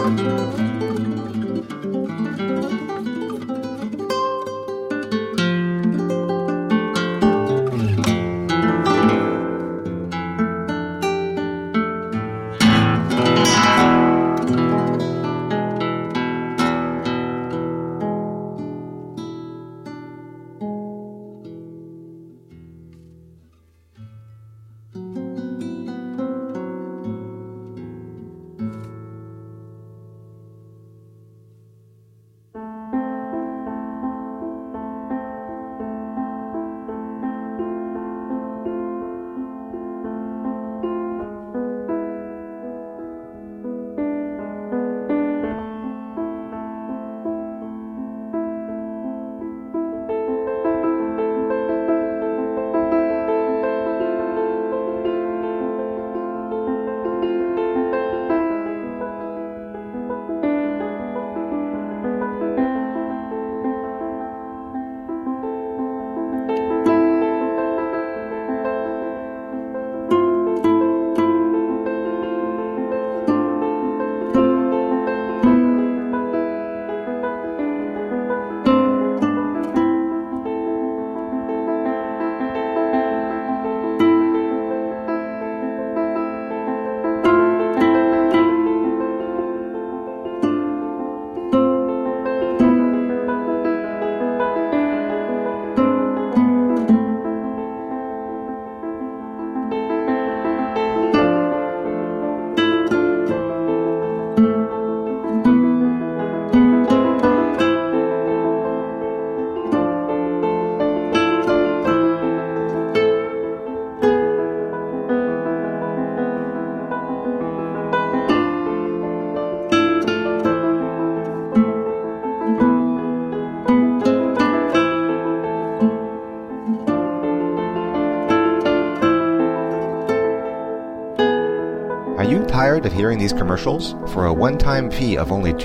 Are you tired of hearing these commercials? For a one-time fee of only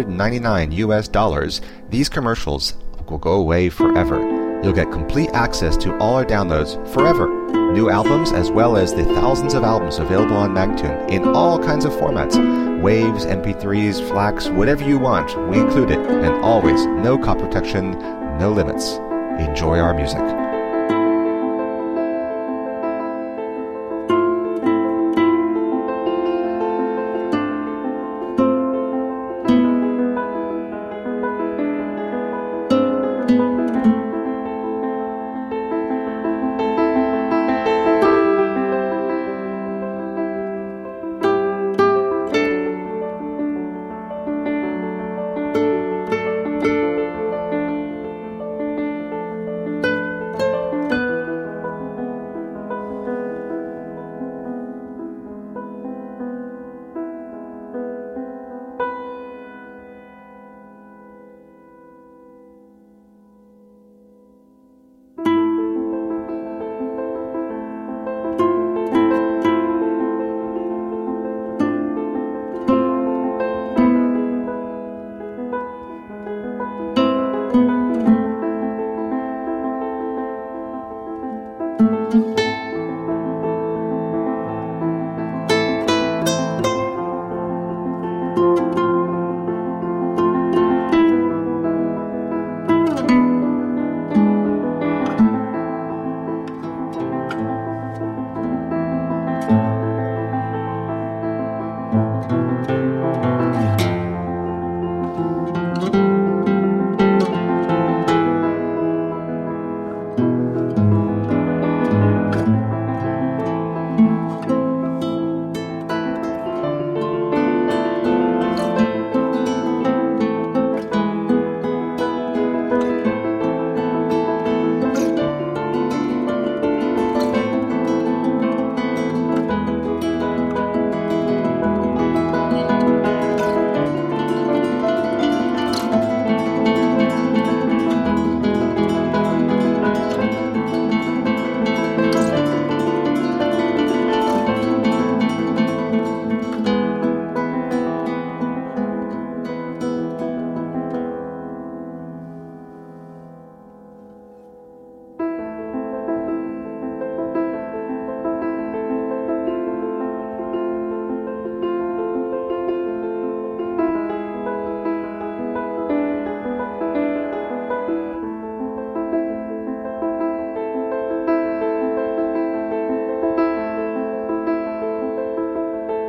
$299 US, these commercials will go away forever. You'll get complete access to all our downloads forever. New albums as well as the thousands of albums available on Magtune in all kinds of formats. Waves, MP3s, FLACs, whatever you want, we include it. And always, no copy protection, no limits. Enjoy our music.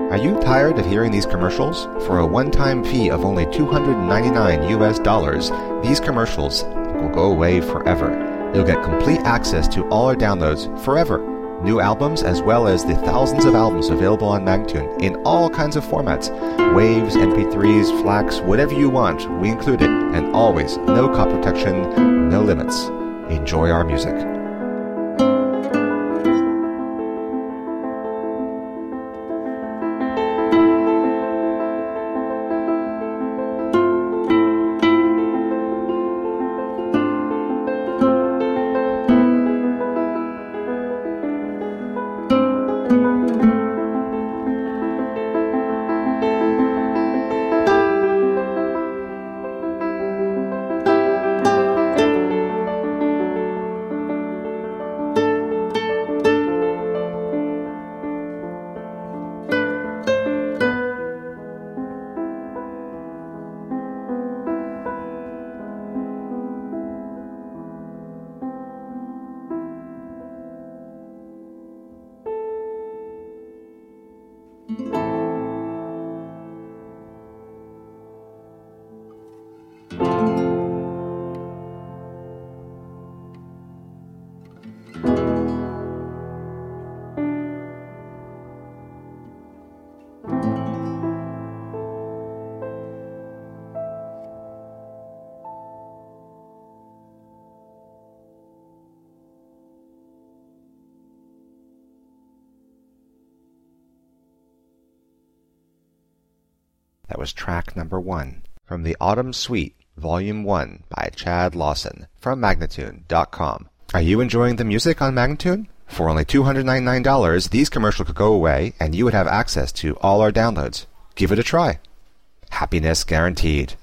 Are you tired of hearing these commercials? For a one-time fee of only $299, these commercials will go away forever. You'll get complete access to all our downloads forever. New albums as well as the thousands of albums available on Magnatune in all kinds of formats. Waves, MP3s, FLACs, whatever you want, we include it. And always, no copy protection, no limits. Enjoy our music. That was track number 1 from the Autumn Suite, Volume 1 by Chad Lawson from Magnatune.com. Are you enjoying the music on Magnatune? For only $299, these commercials could go away and you would have access to all our downloads. Give it a try. Happiness guaranteed.